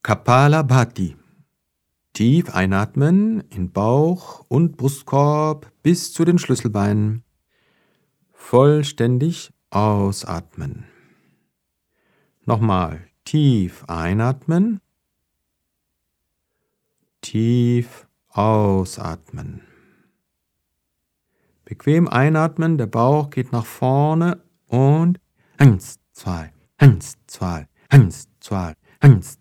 Kapalabhati. Tief einatmen in Bauch und Brustkorb bis zu den Schlüsselbeinen. Vollständig ausatmen. Nochmal tief einatmen. Tief ausatmen. Bequem einatmen, der Bauch geht nach vorne und 1, 2, 1, 2, 1, 2, 1,